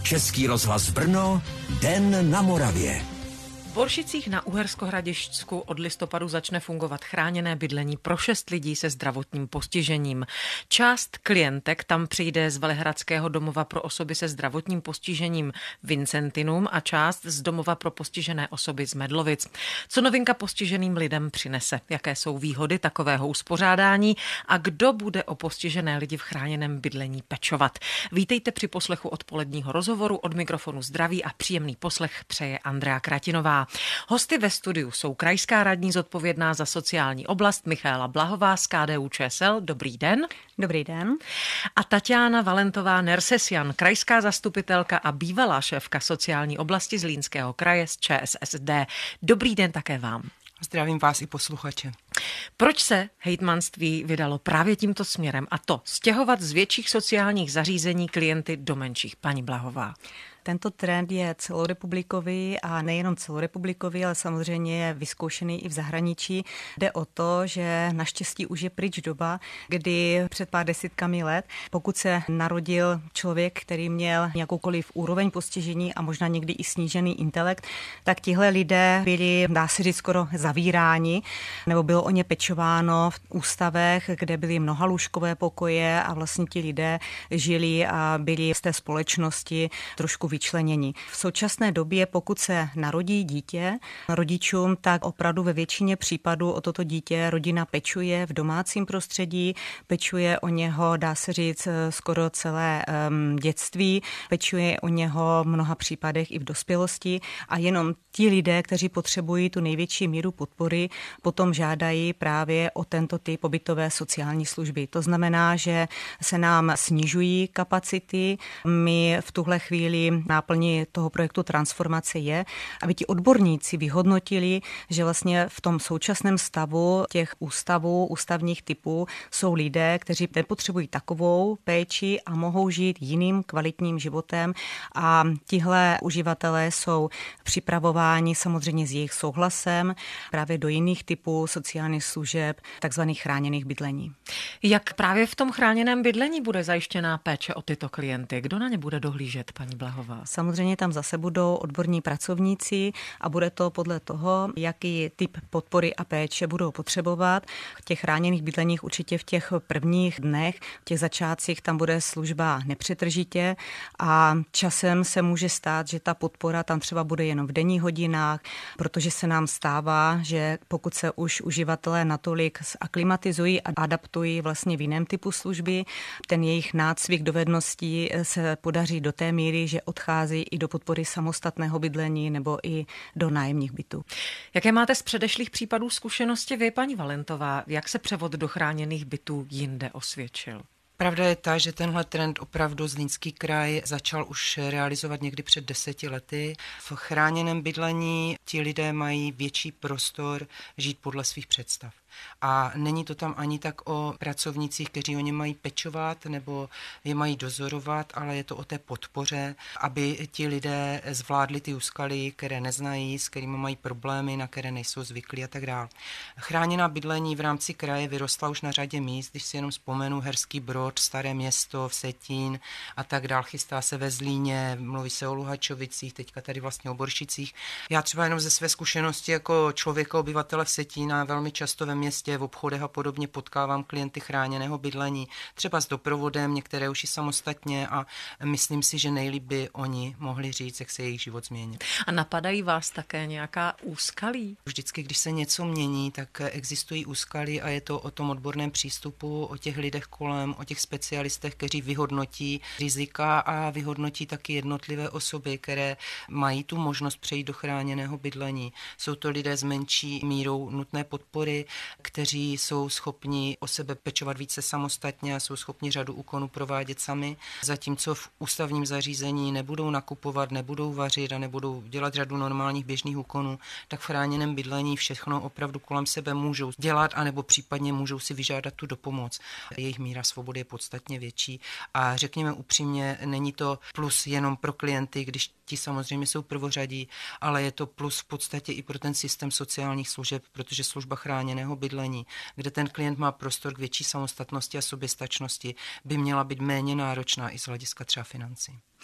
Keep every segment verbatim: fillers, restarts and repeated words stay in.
Český rozhlas Brno, Den na Moravě. V Boršicích na Uherskohradišťsku od listopadu začne fungovat chráněné bydlení pro šest lidí se zdravotním postižením. Část klientek tam přijde z Velehradského domova pro osoby se zdravotním postižením Vincentinum a část z domova pro postižené osoby z Medlovic. Co novinka postiženým lidem přinese? Jaké jsou výhody takového uspořádání a kdo bude o postižené lidi v chráněném bydlení pečovat? Vítejte při poslechu odpoledního rozhovoru. Od mikrofonu zdraví a příjemný poslech přeje Andrea Kratinová. Hosty ve studiu jsou krajská radní zodpovědná za sociální oblast Michaela Blahová z K D U Č S L. Dobrý den. Dobrý den. A Tatiana Valentová Nersesian, krajská zastupitelka a bývalá šéfka sociální oblasti Zlínského kraje z Č S S D. Dobrý den také vám. Zdravím vás i posluchače. Proč se hejtmanství vydalo právě tímto směrem a to stěhovat z větších sociálních zařízení klienty do menších? Paní Blahová. Tento trend je celorepublikový a nejenom celorepublikový, ale samozřejmě je vyzkoušený i v zahraničí. Jde o to, že naštěstí už je pryč doba, kdy před pár desítkami let, pokud se narodil člověk, který měl nějakoukoliv úroveň postižení a možná někdy i snížený intelekt, tak tihle lidé byli, dá se říct, skoro zavíráni, nebo bylo o ně pečováno v ústavech, kde byly mnohalůžkové pokoje a vlastně ti lidé žili a byli z té společnosti trošku vyčlenění. V současné době, pokud se narodí dítě rodičům, tak opravdu ve většině případů o toto dítě rodina pečuje v domácím prostředí, pečuje o něho, dá se říct, skoro celé um, dětství, pečuje o něho v mnoha případech i v dospělosti a jenom ti lidé, kteří potřebují tu největší míru podpory, potom žádají právě o tento typ pobytové sociální služby. To znamená, že se nám snižují kapacity. My v tuhle chvíli náplní toho projektu transformace je, aby ti odborníci vyhodnotili, že vlastně v tom současném stavu těch ústavů, ústavních typů jsou lidé, kteří nepotřebují takovou péči a mohou žít jiným kvalitním životem a tihle uživatelé jsou připravováni samozřejmě s jejich souhlasem právě do jiných typů sociálních služeb, takzvaných chráněných bydlení. Jak právě v tom chráněném bydlení bude zajištěná péče o tyto klienty? Kdo na ně bude dohlížet, paní Blahová? Samozřejmě tam zase budou odborní pracovníci a bude to podle toho, jaký typ podpory a péče budou potřebovat. V těch chráněných bydleních určitě v těch prvních dnech, v těch začátcích tam bude služba nepřetržitě a časem se může stát, že ta podpora tam třeba bude jenom v denních hodinách, protože se nám stává, že pokud se už uživatelé natolik aklimatizují a adaptují vlastně v jiném typu služby, ten jejich nácvik dovedností se podaří do té míry, že odchází i do podpory samostatného bydlení nebo i do nájemních bytů. Jaké máte z předešlých případů zkušenosti vy, paní Valentová? Jak se převod do chráněných bytů jinde osvědčil? Pravda je ta, že tenhle trend opravdu Zlínský kraj začal už realizovat někdy před deseti lety. V chráněném bydlení ti lidé mají větší prostor žít podle svých představ. A není to tam ani tak o pracovnících, kteří o ně mají pečovat nebo je mají dozorovat, ale je to o té podpoře, aby ti lidé zvládli ty úskalí, které neznají, s kterými mají problémy, na které nejsou zvyklí a tak dále. Chráněná bydlení v rámci kraje vyrostla už na řadě míst, když si jenom vzpomenu Herský Brod, Staré Město, Vsetín a tak dále. Chystá se ve Zlíně, mluví se o Luhačovicích, teďka tady vlastně o Boršicích. Já třeba jenom ze své zkušenosti jako člověka, obyvatele Vsetína velmi často ve městě, v obchodech a podobně potkávám klienty chráněného bydlení, třeba s doprovodem, některé už i samostatně a myslím si, že nejlíp by oni mohli říct, jak se jejich život změnil. A napadají vás také nějaká úskalí? Vždycky, když se něco mění, tak existují úskalí a je to o tom odborném přístupu, o těch lidech kolem, o těch specialistech, kteří vyhodnotí rizika a vyhodnotí taky jednotlivé osoby, které mají tu možnost přejít do chráněného bydlení. Jsou to lidé s menší mírou nutné podpory, kteří jsou schopni o sebe pečovat více samostatně a jsou schopni řadu úkonů provádět sami, zatímco v ústavním zařízení nebudou nakupovat, nebudou vařit a nebudou dělat řadu normálních běžných úkonů, tak v chráněném bydlení všechno opravdu kolem sebe můžou dělat anebo případně můžou si vyžádat tu dopomoc. Jejich míra svobody je podstatně větší a řekněme upřímně, není to plus jenom pro klienty, když ti samozřejmě jsou prvořadí, ale je to plus v podstatě i pro ten systém sociálních služeb, protože služba chráněného bydlení, kde ten klient má prostor k větší samostatnosti a soběstačnosti, by měla být méně náročná i z hlediska třeba financí.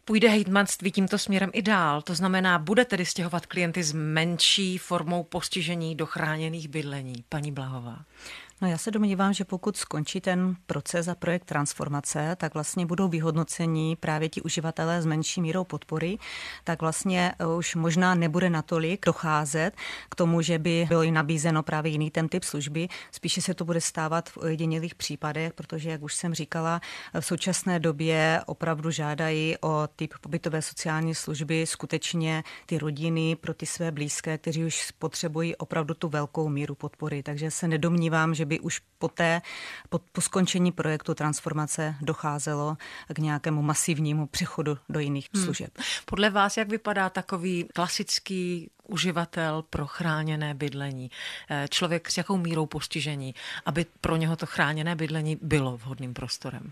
Půjde hejtmanství tímto směrem i dál? To znamená, bude tedy stěhovat klienty s menší formou postižení do chráněných bydlení? Paní Blahová. No já se domnívám, že pokud skončí ten proces a projekt transformace, tak vlastně budou vyhodnocení právě ti uživatelé s menší mírou podpory, tak vlastně už možná nebude natolik docházet k tomu, že by bylo nabízeno právě jiný ten typ služby. Spíše se to bude stávat v ojedinělých případech, protože, jak už jsem říkala, v současné době opravdu žádají o typ pobytové sociální služby skutečně ty rodiny pro ty své blízké, kteří už potřebují opravdu tu velkou míru podpory. Takže se nedomnívám, že by už poté, po, po skončení projektu transformace docházelo k nějakému masivnímu přechodu do jiných hmm. služeb. Podle vás, jak vypadá takový klasický uživatel pro chráněné bydlení? Člověk s jakou mírou postižení, aby pro něho to chráněné bydlení bylo vhodným prostorem?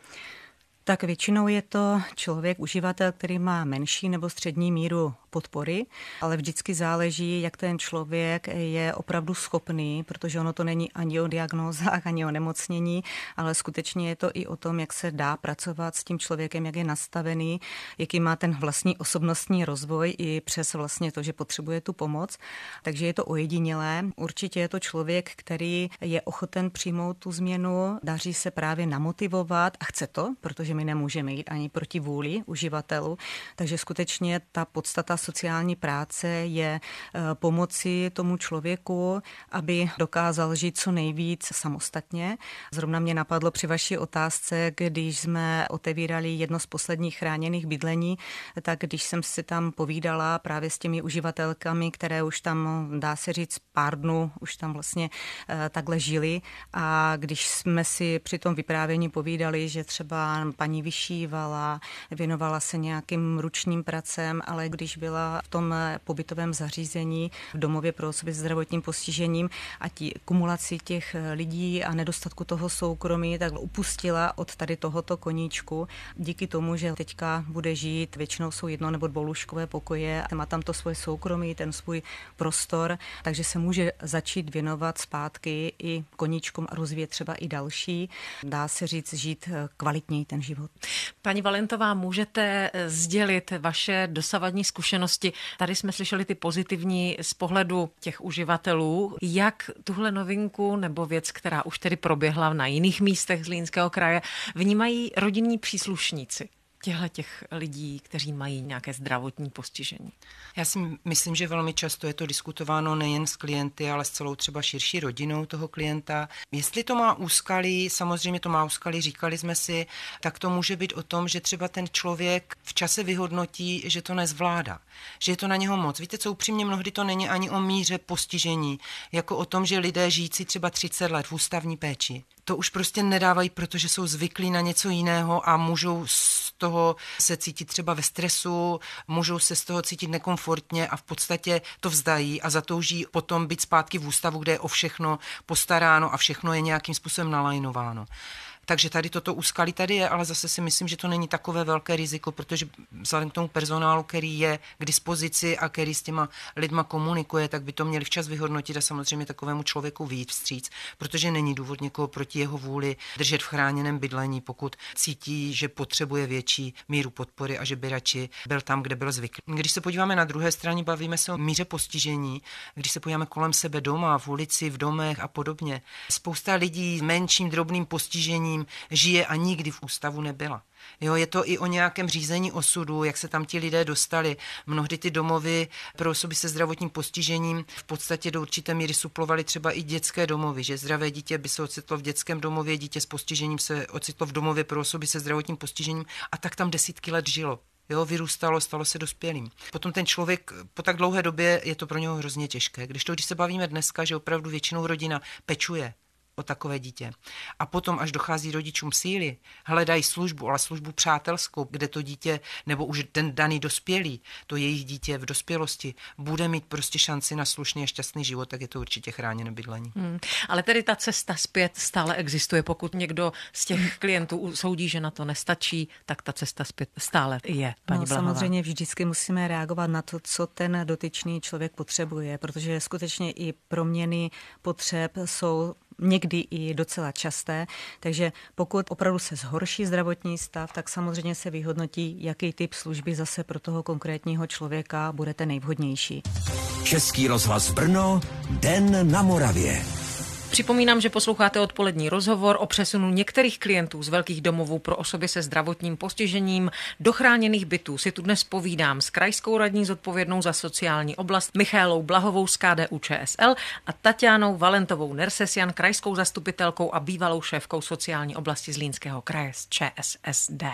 Tak většinou je to člověk, uživatel, který má menší nebo střední míru podpory, ale vždycky záleží, jak ten člověk je opravdu schopný, protože ono to není ani o diagnózách, ani o nemocnění, ale skutečně je to i o tom, jak se dá pracovat s tím člověkem, jak je nastavený, jaký má ten vlastní osobnostní rozvoj i přes vlastně to, že potřebuje tu pomoc. Takže je to ojedinělé. Určitě je to člověk, který je ochoten přijmout tu změnu, daří se právě namotivovat a chce to, protože my nemůžeme jít ani proti vůli uživatelů. Takže skutečně ta podstata sociální práce je pomoci tomu člověku, aby dokázal žít co nejvíc samostatně. Zrovna mě napadlo při vaší otázce, když jsme otevírali jedno z posledních chráněných bydlení, tak když jsem si tam povídala právě s těmi uživatelkami, které už tam, dá se říct, pár dnů už tam vlastně takhle žili, a když jsme si při tom vyprávění povídali, že třeba paní vyšívala, věnovala se nějakým ručním pracem, ale když byla v tom pobytovém zařízení v domově pro osoby s zdravotním postižením a tí kumulaci těch lidí a nedostatku toho soukromí, tak upustila od tady tohoto koníčku. Díky tomu, že teďka bude žít, většinou jsou jedno nebo dvoulůžkové pokoje, má tam to svoje soukromí, ten svůj prostor, takže se může začít věnovat zpátky i koníčkům a rozvíjet třeba i další. Dá se říct, žít kvalitněji ten život. Paní Valentová, můžete sdělit vaše dosavadní zkušenosti? Tady jsme slyšeli ty pozitivní z pohledu těch uživatelů. Jak tuhle novinku nebo věc, která už tedy proběhla na jiných místech Zlínského kraje, vnímají rodinní příslušníci těchto těch lidí, kteří mají nějaké zdravotní postižení? Já si myslím, že velmi často je to diskutováno nejen s klienty, ale s celou třeba širší rodinou toho klienta. Jestli to má úskalí, samozřejmě to má úskalí, říkali jsme si, tak to může být o tom, že třeba ten člověk v čase vyhodnotí, že to nezvládá, že je to na něho moc. Víte co, upřímně mnohdy to není ani o míře postižení, jako o tom, že lidé žijící třeba třicet let v ústavní péči to už prostě nedávají, protože jsou zvyklí na něco jiného a můžou z toho se cítit třeba ve stresu, můžou se z toho cítit nekomfortně a v podstatě to vzdají a zatouží potom být zpátky v ústavu, kde je o všechno postaráno a všechno je nějakým způsobem nalajnováno. Takže tady toto úskalí tady je, ale zase si myslím, že to není takové velké riziko, protože vzhledem k tomu personálu, který je k dispozici a který s těma lidma komunikuje, tak by to měli včas vyhodnotit a samozřejmě takovému člověku vyjít vstříc, protože není důvod někoho proti jeho vůli držet v chráněném bydlení, pokud cítí, že potřebuje větší míru podpory a že by radši byl tam, kde byl zvyklý. Když se podíváme na druhé straně, bavíme se o míře postižení, když se podíváme kolem sebe doma, v ulici, v domech a podobně. Spousta lidí s menším drobným postižením žije a nikdy v ústavu nebyla. Jo, je to i o nějakém řízení osudu, jak se tam ti lidé dostali. Mnohdy ty domovy pro osoby se zdravotním postižením v podstatě do určité míry suplovaly třeba i dětské domovy, že zdravé dítě by se ocitlo v dětském domově, dítě s postižením se ocitlo v domově pro osoby se zdravotním postižením a tak tam desítky let žilo. Jo, vyrůstalo, stalo se dospělým. Potom ten člověk po tak dlouhé době je to pro něho hrozně těžké. Když to, když se bavíme dneska, že opravdu většinou rodina pečuje o takové dítě. A potom, až dochází rodičům síly, hledají službu, ale službu přátelskou, kde to dítě, nebo už ten daný dospělý, to jejich dítě v dospělosti, bude mít prostě šanci na slušný a šťastný život, tak je to určitě chráněné bydlení. Hmm. Ale tedy ta cesta zpět stále existuje. Pokud někdo z těch klientů usoudí, že na to nestačí, tak ta cesta zpět stále je, paní no, Blahová. Samozřejmě vždycky musíme reagovat na to, co ten dotyčný člověk potřebuje, protože skutečně i proměny potřeb jsou někdy i docela časté, takže pokud opravdu se zhorší zdravotní stav, tak samozřejmě se vyhodnotí, jaký typ služby zase pro toho konkrétního člověka bude ten nejvhodnější. Český rozhlas Brno, Den na Moravě. Připomínám, že posloucháte odpolední rozhovor o přesunu některých klientů z velkých domovů pro osoby se zdravotním postižením do chráněných bytů. Si tu dnes povídám s krajskou radní zodpovědnou za sociální oblast Michaelou Blahovou z K D U Č S L a Tatianou Valentovou Nersesian, krajskou zastupitelkou a bývalou šéfkou sociální oblasti Zlínského kraje z Č S S D.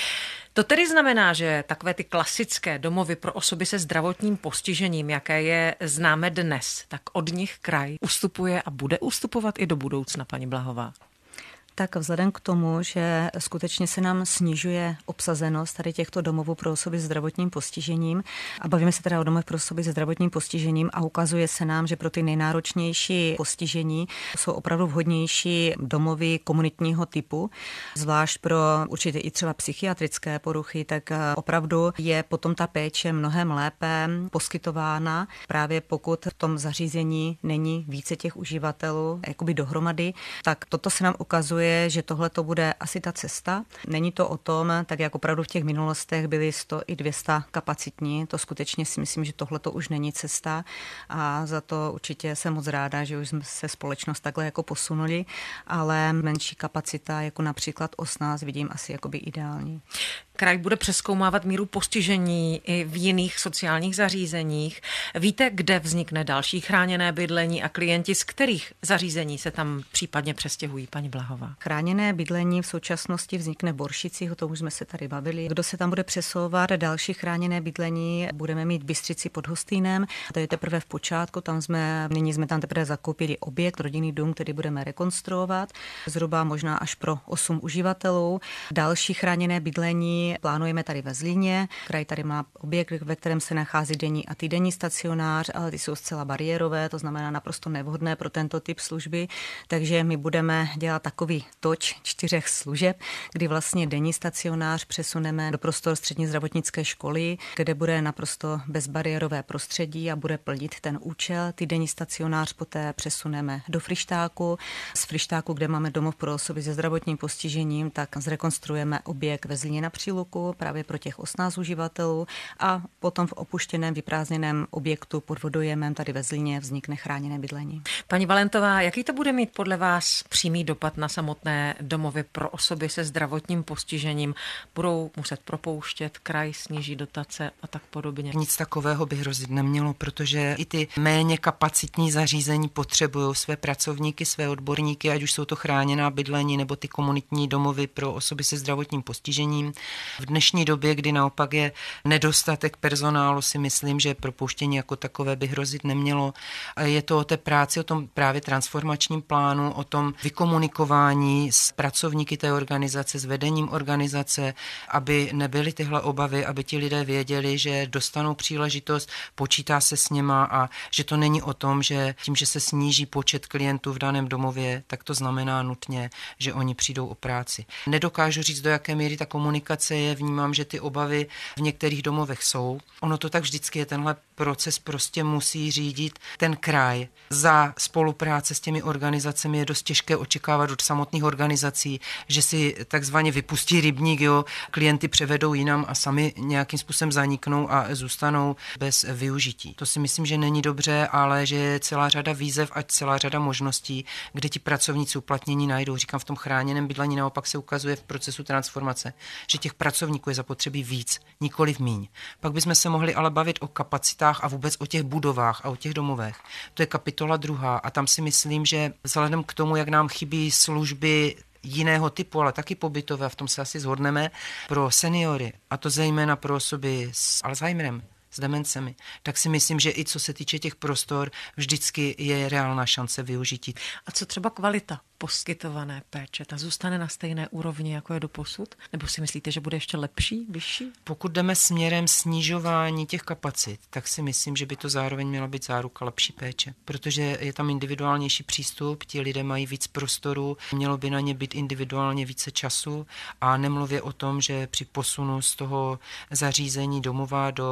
To tedy znamená, že takové ty klasické domovy pro osoby se zdravotním postižením, jaké je známe dnes, tak od nich kraj ustupuje a bude ustupovat i do budoucna, paní Blahová. Tak vzhledem k tomu, že skutečně se nám snižuje obsazenost tady těchto domovů pro osoby s zdravotním postižením a bavíme se teda o domovech pro osoby se zdravotním postižením a ukazuje se nám, že pro ty nejnáročnější postižení jsou opravdu vhodnější domovy komunitního typu, zvlášť pro určitě i třeba psychiatrické poruchy, tak opravdu je potom ta péče mnohem lépe poskytována, právě pokud v tom zařízení není více těch uživatelů jakoby dohromady, tak toto se nám ukazuje, že tohle to bude asi ta cesta. Není to o tom, tak jak opravdu v těch minulostech byly sto i dvě stě kapacitní, to skutečně si myslím, že tohle to už není cesta a za to určitě jsem moc ráda, že už jsme se společnost takhle jako posunuli, ale menší kapacita, jako například osmnáct, vidím asi jakoby ideální. Kraj bude přezkoumávat míru postižení i v jiných sociálních zařízeních. Víte, kde vznikne další chráněné bydlení a klienti z kterých zařízení se tam případně přestěhují, paní Blahová? Chráněné bydlení v současnosti vznikne v Boršicích, o tom už jsme se tady bavili. Kdo se tam bude přesouvat, další chráněné bydlení budeme mít v Bystřici pod Hostýnem. To je teprve v počátku, tam jsme, nyní jsme tam teprve zakoupili objekt, rodinný dům, který budeme rekonstruovat, zhruba možná až pro osm uživatelů. Další chráněné bydlení plánujeme tady ve Zlíně. Kraj tady má objekt, ve kterém se nachází denní a týdenní stacionář, ale ty jsou zcela bariérové, to znamená naprosto nevhodné pro tento typ služby, takže my budeme dělat takový toč čtyřech služeb, kdy vlastně denní stacionář přesuneme do prostor střední zdravotnické školy, kde bude naprosto bezbariérové prostředí a bude plnit ten účel. Ty denní stacionář poté přesuneme do Fryštáku. Z Fryštáku, kde máme domov pro osoby se zdravotním postižením, tak zrekonstruujeme objekt ve Zlíně na Příluku právě pro těch osmnáct uživatelů a potom v opuštěném vyprázdněném objektu pod vodojemem tady ve Zlíně vznikne chráněné bydlení. Paní Valentová, jaký to bude mít podle vás přímý dopad na samotné domovy pro osoby se zdravotním postižením? Budou muset propouštět, kraj sníží dotace a tak podobně? Nic takového by hrozit nemělo, protože i ty méně kapacitní zařízení potřebují své pracovníky, své odborníky, ať už jsou to chráněná bydlení nebo ty komunitní domovy pro osoby se zdravotním postižením. V dnešní době, kdy naopak je nedostatek personálu, si myslím, že propouštění jako takové by hrozit nemělo. Je to o té práci, o tom právě transformačním plánu, o tom vykomunikování s pracovníky té organizace, s vedením organizace, aby nebyly tyhle obavy, aby ti lidé věděli, že dostanou příležitost, počítá se s nima a že to není o tom, že tím, že se sníží počet klientů v daném domově, tak to znamená nutně, že oni přijdou o práci. Nedokážu říct, do jaké míry ta komunikace je, vnímám, že ty obavy v některých domovech jsou. Ono to tak vždycky je, tenhle proces prostě musí řídit ten kraj. Za spolupráce s těmi organizacemi je dost těžké očekávat od samotných organizací, že si takzvaně vypustí rybník, jo, klienty převedou jinam a sami nějakým způsobem zaniknou a zůstanou bez využití. To si myslím, že není dobře, ale že je celá řada výzev a celá řada možností, kde ti pracovníci uplatnění najdou. Říkám, v tom chráněném bydlení naopak se ukazuje v procesu transformace, že těch pracovníků je zapotřebí víc, nikoliv míň. Pak bychom se mohli ale bavit o kapacitách a vůbec o těch budovách a o těch domovech. To je kapitola druhá a tam si myslím, že vzhledem k tomu, jak nám chybí služby jiného typu, ale taky pobytové, a v tom se asi shodneme, pro seniory, a to zejména pro osoby s Alzheimerem, s demencemi, tak si myslím, že i co se týče těch prostor, vždycky je reálná šance využití. A co třeba kvalita poskytované péče? Ta zůstane na stejné úrovni, jako je doposud? Nebo si myslíte, že bude ještě lepší, vyšší? Pokud jdeme směrem snižování těch kapacit, tak si myslím, že by to zároveň měla být záruka lepší péče, protože je tam individuálnější přístup, ti lidé mají víc prostoru, mělo by na ně být individuálně více času a nemluvě o tom, že při posunu z toho zařízení domova do chráněné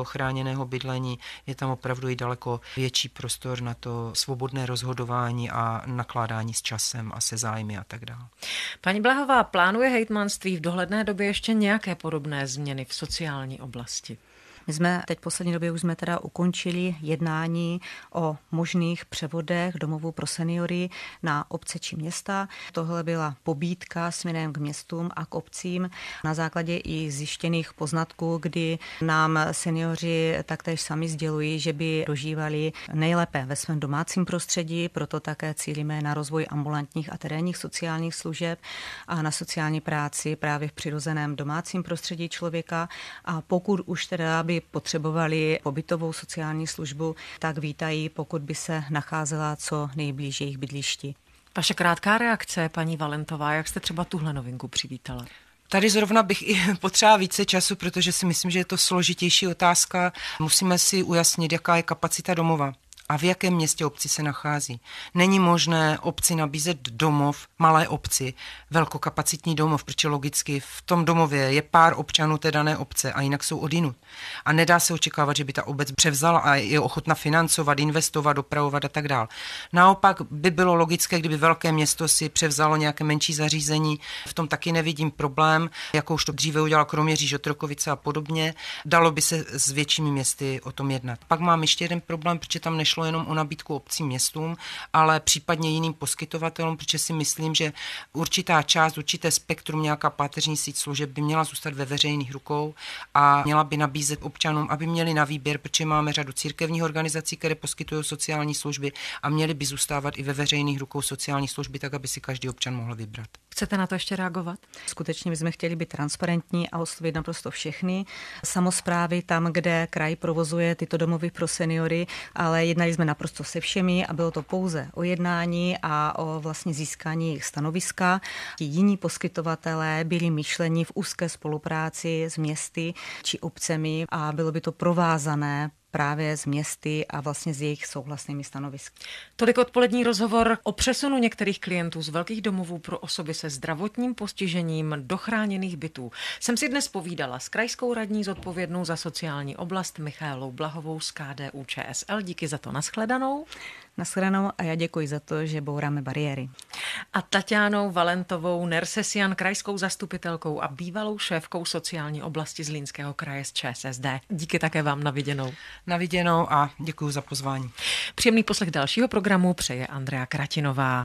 chráněného bydlení je tam opravdu i daleko větší prostor na to svobodné rozhodování a nakládání s časem a se zájmy a tak dále. Paní Blahová, plánuje hejtmanství v dohledné době ještě nějaké podobné změny v sociální oblasti? My jsme teď v poslední době už jsme teda ukončili jednání o možných převodech domovů pro seniory na obce či města. Tohle byla pobídka směrem k městům a k obcím na základě i zjištěných poznatků, kdy nám seniori taktéž sami sdělují, že by dožívali nejlépe ve svém domácím prostředí, proto také cílíme na rozvoj ambulantních a terénních sociálních služeb a na sociální práci právě v přirozeném domácím prostředí člověka. A pokud už teda by potřebovali pobytovou sociální službu, tak vítají, pokud by se nacházela co nejblíž jejich bydlišti. Vaše krátká reakce, paní Valentová, jak jste třeba tuhle novinku přivítala? Tady zrovna bych i potřeba více času, protože si myslím, že je to složitější otázka. Musíme si ujasnit, jaká je kapacita domova a v jakém městě obci se nachází. Není možné obci nabízet domov, malé obci, velkokapacitní domov, protože logicky v tom domově je pár občanů té dané obce a jinak jsou odinut. A nedá se očekávat, že by ta obec převzala a je ochotna financovat, investovat, dopravovat a tak dále. Naopak by bylo logické, kdyby velké město si převzalo nějaké menší zařízení. V tom taky nevidím problém, jakou už to dříve udělal Kroměříž, Otrokovice a podobně. Dalo by se s většími městy o tom jednat. Pak mám ještě jeden problém, protože tam nešlo jenom o nabídku obcím, městům, ale případně jiným poskytovatelům, protože si myslím, že určitá část, určité spektrum, nějaká páteřní síť služeb by měla zůstat ve veřejných rukou a měla by nabízet občanům, aby měli na výběr, protože máme řadu církevních organizací, které poskytují sociální služby a měly by zůstávat i ve veřejných rukou sociální služby, tak aby si každý občan mohl vybrat. Chcete na to ještě reagovat? Skutečně my jsme chtěli být transparentní a oslovit naprosto všechny samosprávy tam, kde kraj provozuje tyto domovy pro seniory, ale jednali jsme naprosto se všemi a bylo to pouze o jednání a o vlastně získání jejich stanoviska. Ti jiní poskytovatelé byli myšleni v úzké spolupráci s městy či obcemi a bylo by to provázané právě z městy a vlastně s jejich souhlasnými stanovisky. Tolik odpolední rozhovor o přesunu některých klientů z velkých domovů pro osoby se zdravotním postižením do chráněných bytů. Jsem si dnes povídala s krajskou radní zodpovědnou za sociální oblast Michaelou Blahovou z K D U Č S L. Díky za to, nashledanou. Nashledanou a já děkuji za to, že bouráme bariéry. A Taťánou Valentovou Nersesian, krajskou zastupitelkou a bývalou šéfkou sociální oblasti Zlínského kraje z Č S S D. Díky také vám, na viděnou. Na viděnou a děkuji za pozvání. Příjemný poslech dalšího programu přeje Andrea Kratinová.